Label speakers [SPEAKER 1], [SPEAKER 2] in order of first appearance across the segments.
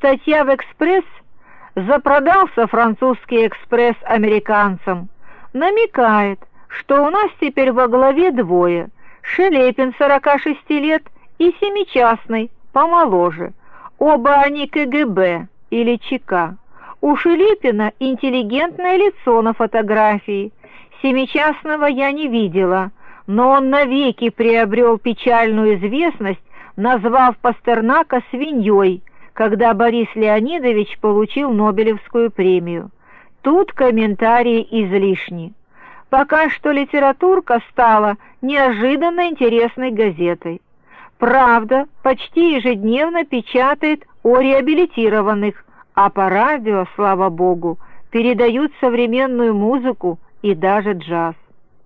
[SPEAKER 1] Статья в «Экспресс» запродался французский «Экспресс» американцам, намекает, что у нас теперь во главе двое: Шелепин, 46 лет, и семичастный, помоложе. Оба они КГБ или ЧК. У Шелепина интеллигентное лицо на фотографии. Семичастного я не видела, но он навеки приобрел печальную известность, назвав Пастернака свиньей, когда Борис Леонидович получил Нобелевскую премию. Тут комментарии излишни. Пока что литературка стала неожиданно интересной газетой. «Правда» почти ежедневно печатает о реабилитированных, а по радио, слава богу, передают современную музыку и даже джаз.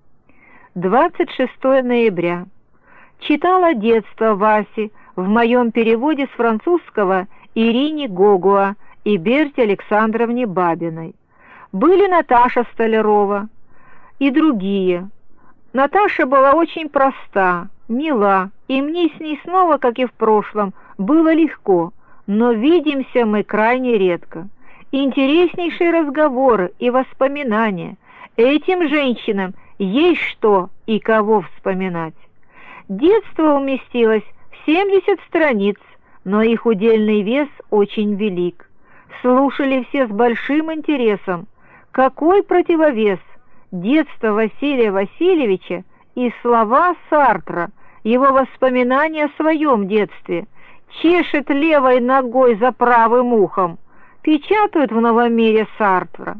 [SPEAKER 1] 26 ноября. Читала «Детство» Васи в моем переводе с французского Ирине Гогуа и Берте Александровне Бабиной. Были Наташа Столярова и другие. Наташа была очень проста, мила, и мне с ней снова, как и в прошлом, было легко, но видимся мы крайне редко. Интереснейшие разговоры и воспоминания. Этим женщинам есть что и кого вспоминать. Детство уместилось в 70 страниц, но их удельный вес очень велик. Слушали все с большим интересом. Какой противовес? Детство Василия Васильевича и слова Сартра, его воспоминания о своем детстве. Чешет левой ногой за правым ухом. Печатают в «Новом мире» Сартра.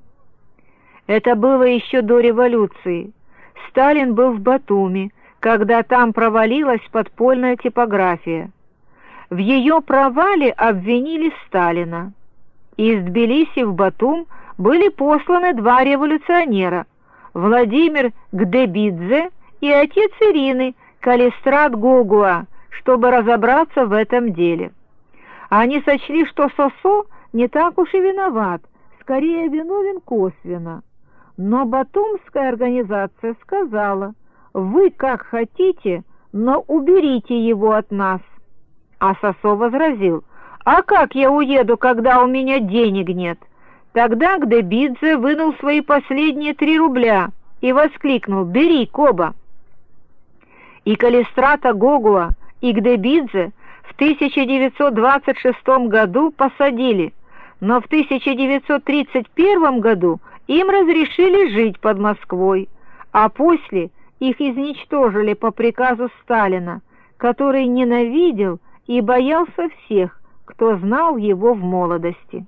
[SPEAKER 1] Это было еще до революции. Сталин был в Батуми, когда там провалилась подпольная типография. В ее провале обвинили Сталина. Из Тбилиси в Батум были посланы два революционера: Владимир Гдебидзе и отец Ирины, Калистрат Гогуа, чтобы разобраться в этом деле. Они сочли, что Сосо не так уж и виноват, скорее виновен косвенно. Но батумская организация сказала: «Вы как хотите, но уберите его от нас». А Сосо возразил: «А как я уеду, когда у меня денег нет?» Тогда Гдебидзе вынул свои последние 3 рубля и воскликнул: «Бери, Коба!» И Калистрата Гогуа, и Гдебидзе в 1926 году посадили, но в 1931 году им разрешили жить под Москвой, а после их изничтожили по приказу Сталина, который ненавидел и боялся всех, кто знал его в молодости.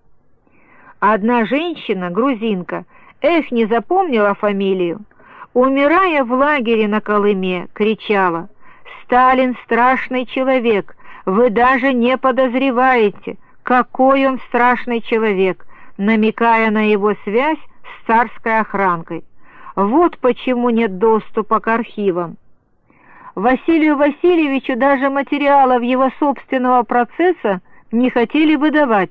[SPEAKER 1] Одна женщина, грузинка, не запомнила фамилию, умирая в лагере на Колыме, кричала: «Сталин страшный человек, вы даже не подозреваете, какой он страшный человек», намекая на его связь с царской охранкой. Вот почему нет доступа к архивам. Василию Васильевичу даже материалов его собственного процесса не хотели выдавать.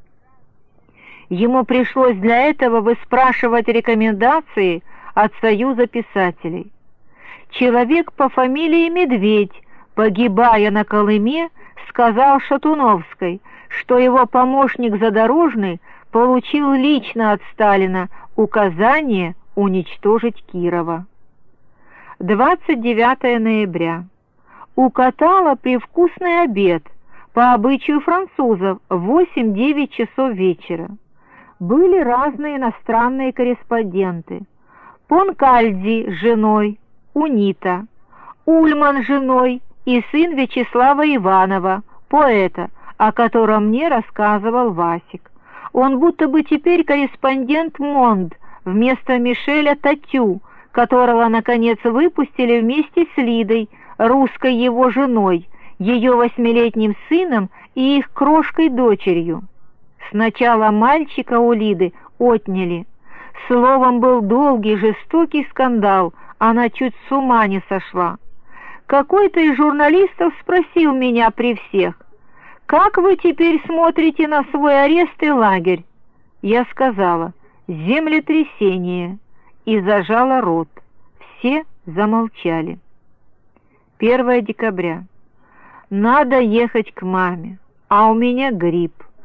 [SPEAKER 1] Ему пришлось для этого выспрашивать рекомендации от Союза писателей. Человек по фамилии Медведь, погибая на Колыме, сказал Шатуновской, что его помощник Задорожный получил лично от Сталина указание уничтожить Кирова. 29 ноября. Укатала привкусный обед по обычаю французов в 8-9 часов вечера. Были разные иностранные корреспонденты: Понкальди с женой, Унита, Ульман с женой и сын Вячеслава Иванова, поэта, о котором мне рассказывал Васик. Он будто бы теперь корреспондент «Монд» вместо Мишеля Татю, которого, наконец, выпустили вместе с Лидой, русской его женой, ее 8-летним сыном и их крошкой-дочерью. Сначала мальчика у Лиды отняли. Словом, был долгий, жестокий скандал, она чуть с ума не сошла. Какой-то из журналистов спросил меня при всех: «Как вы теперь смотрите на свой арест и лагерь?» Я сказала: «Землетрясение», и зажала рот. Все замолчали. 1 декабря. Надо ехать к маме. а у меня грипп.